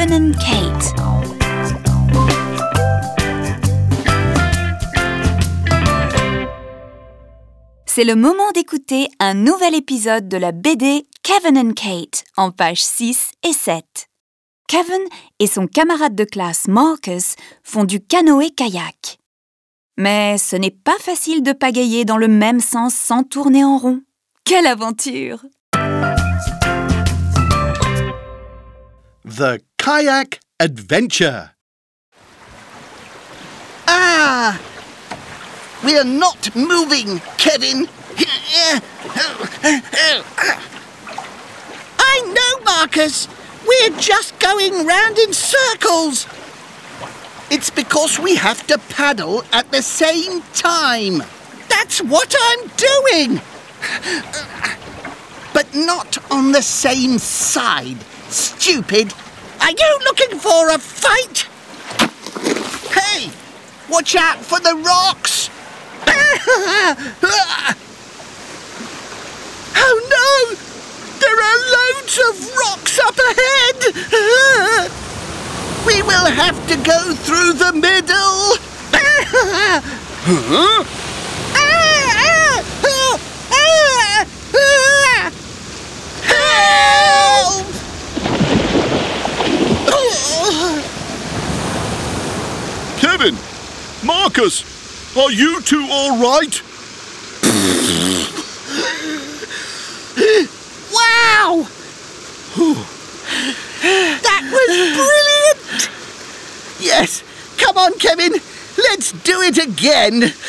Kevin and Kate. C'est le moment d'écouter un nouvel épisode de la BD Kevin and Kate en pages 6 et 7. Kevin et son camarade de classe Marcus font du canoë-kayak. Mais ce n'est pas facile de pagayer dans le même sens sans tourner en rond. Quelle aventure! The Kayak Adventure. Ah! We're not moving, Kevin. I know, Marcus. We're just going round in circles. It's because we have to paddle at the same time. That's what I'm doing. But not on the same side. Stupid. Are you looking for a fight? Hey, watch out for the rocks. Oh no! There are loads of rocks up ahead! We will have to go through the middle! Huh? Help! Kevin! Marcus! Are you two all right? Wow! That was brilliant! Yes, come on, Kevin. Let's do it again.